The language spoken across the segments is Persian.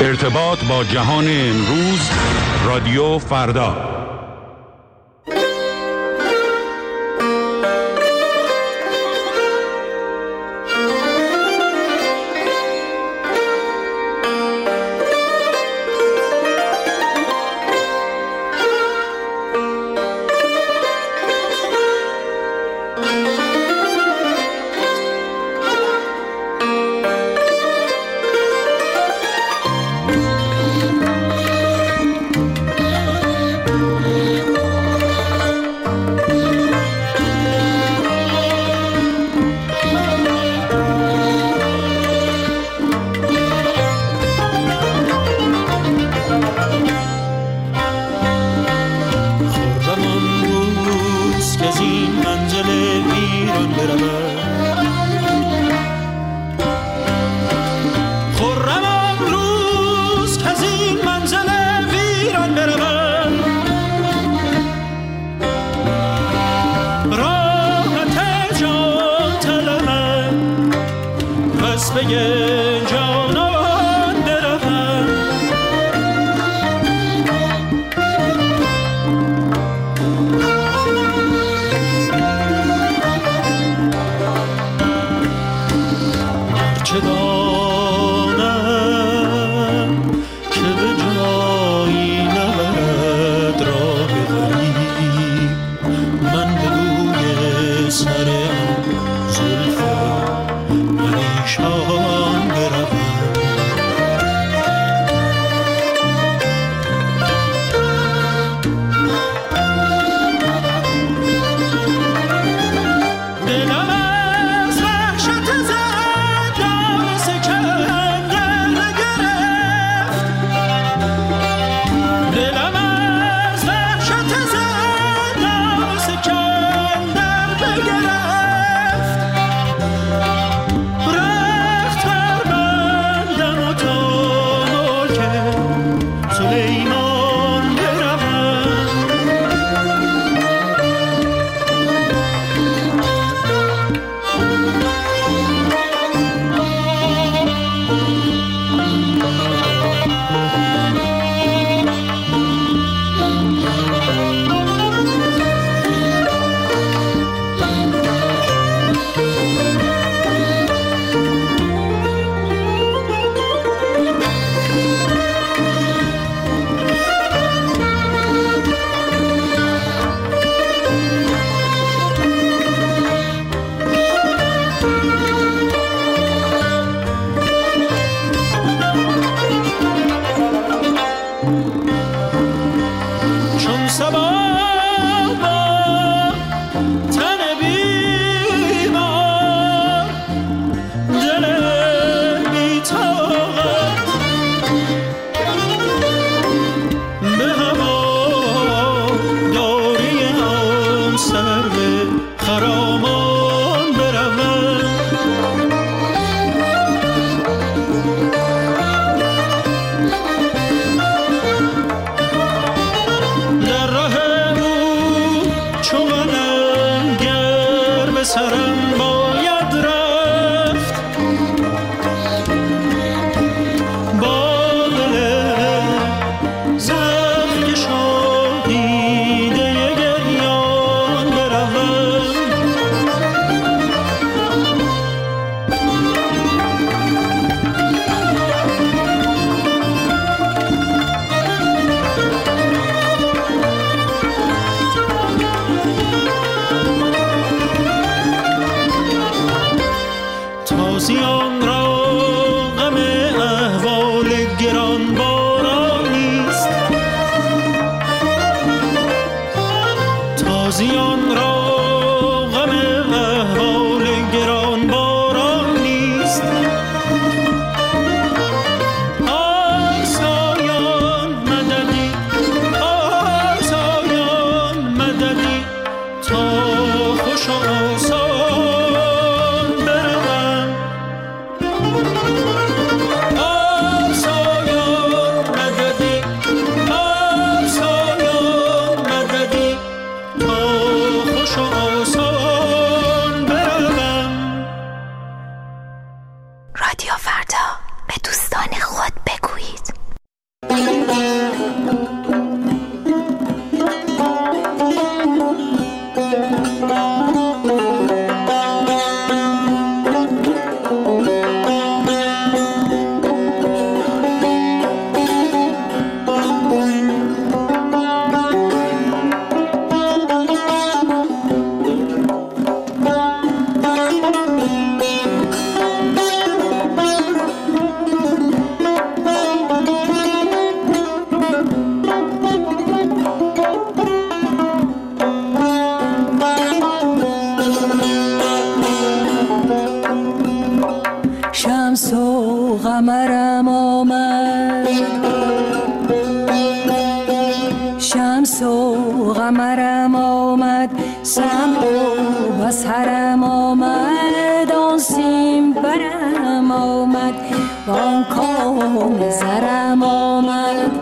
ارتباط با جهان امروز، رادیو فردا. سر زلف پریشان سرم آمد، شمس و قمرم آمد، سمع و بصرم آمد، آن سیم برم آمد و آن کام زرم آمد.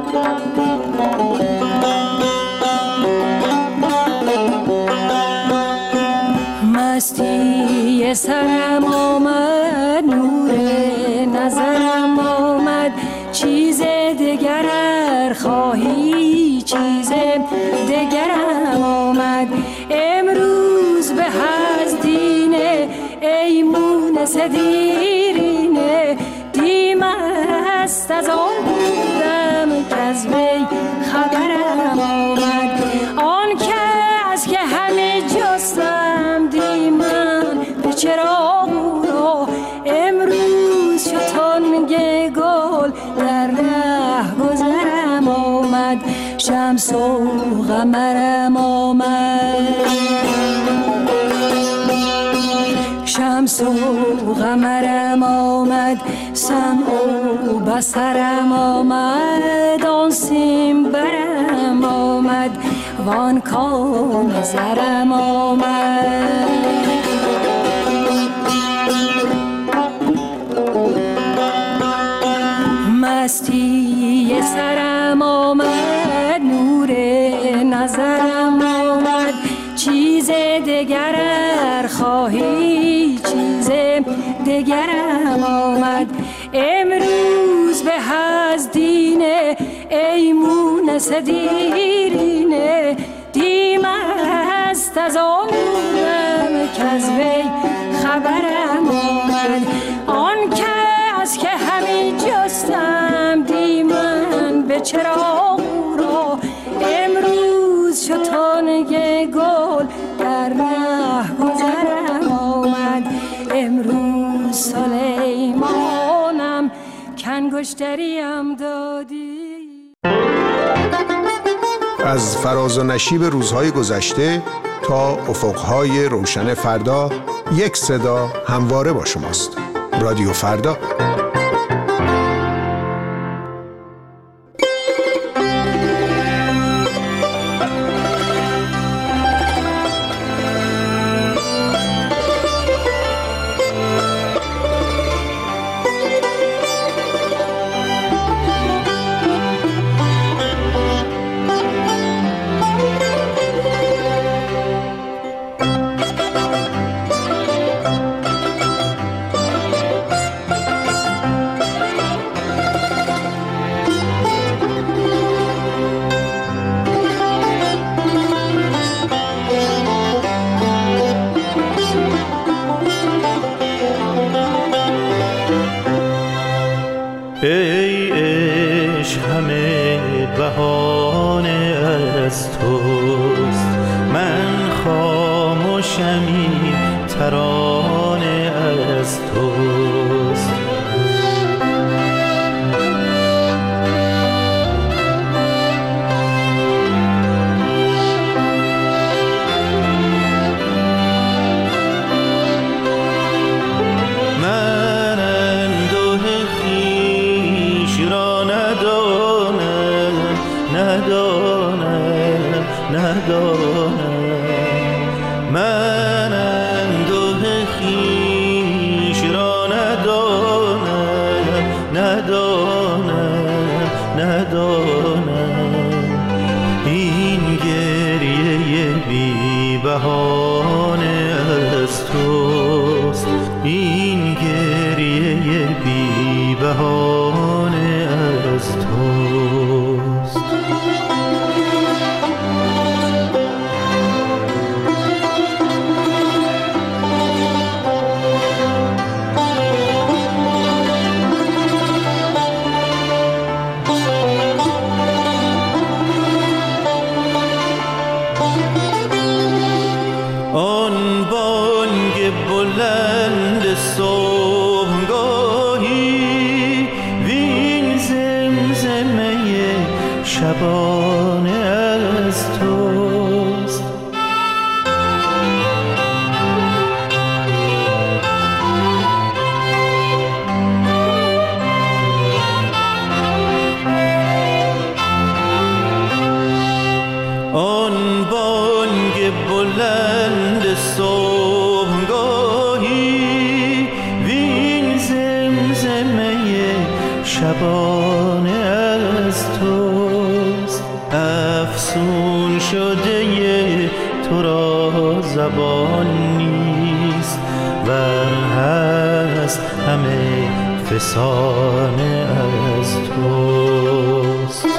مستی سرم آمد، نور نظرم آمد، چیز دگر ار خواهی چیز دگرم آمد. امروز به از دینه ای مونس دیرینه، دیم است از آن بودم که از وی خبرم آمد. آن کس که همه جستم دیمن به چراغ او را، امروز شتانگ گل در ره گذرم آمد، شمس و قمرم آمد، شمس و قمرم آمد، سمع و بصرم آمد، آن سیم برم آمد وان کام زرم آمد. مستی سرم آمد، نور نظرم آمد، چیز دگر ار خواهی چیز دگرم آمد. امروز به از دینه ای مونس دیرینه، دیم است از آن بودم که از وی خبرم آمد. آن کس که همی جستم دیمن به چراغ او را، امروز شتانگ گل در ره گذرم آمد. امروز سلیمانم کانگشتریم دادی. از فراز و نشیب روزهای گذشته تا افقهای روشن فردا، یک صدا همواره با شماست. رادیو فردا. ای عشق همه بهانه از توست، من خاموشمی ترانه از توست. من انده خویش را ندانم، این گریه بی بهانه از توست، این گریه بی بهانه از توست. آن بانگ بلند صبحگاهی، وین زمزمه شبانه از توست. شبانه از توست. افسون شده تو را زبان نیست، ور هست همه فسانه از توست.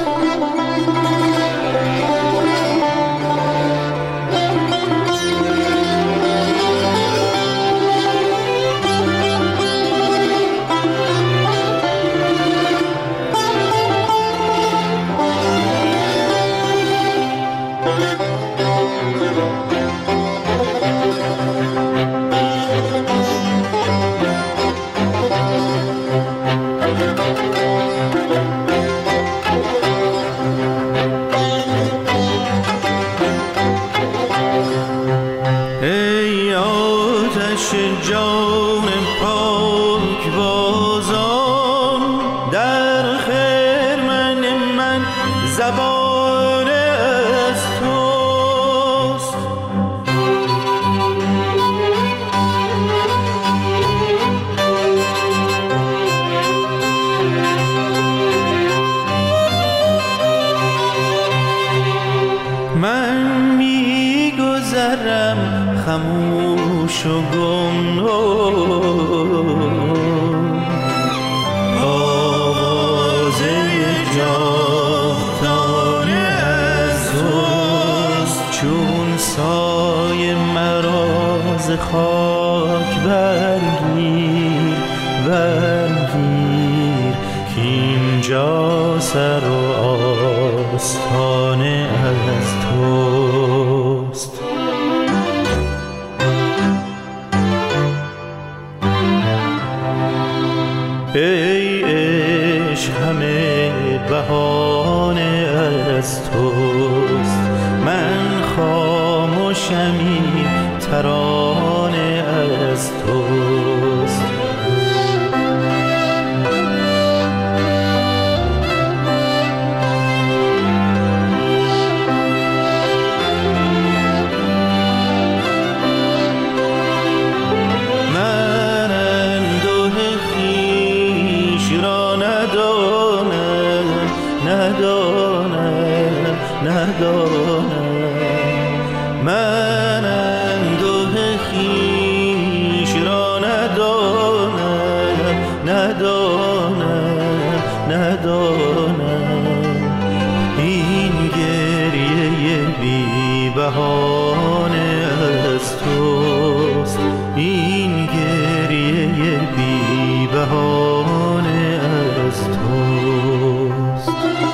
ای آتش جان پاک بازان، در خرمن من زبانه از توست. من میگذرم خموش و گمنام، آوازه جاودانه از توست. چون سایه مرا ز خاک برگیر برگیر، کاینجا سر و آستانه از توست. ای عشق همه بهانه از توست، من خاموشمی ترانه از توست. من اندوه خویش را ندانم. این گریه بی بهانه از توست، این گریه بی بهانه از توست.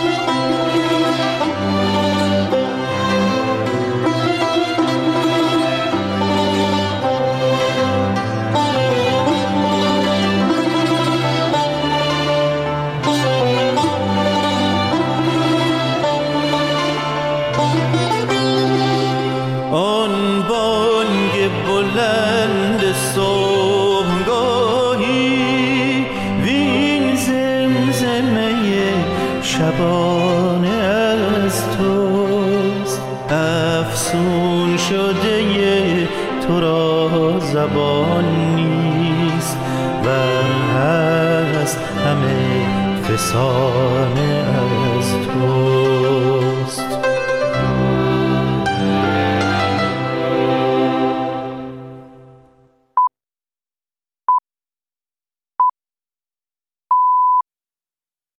آن بانگ بلند صبحگاهی، وین زمزمه شبانه از توست. افسون شده تو را زبان نیست، ور هست همه فسانه از توست.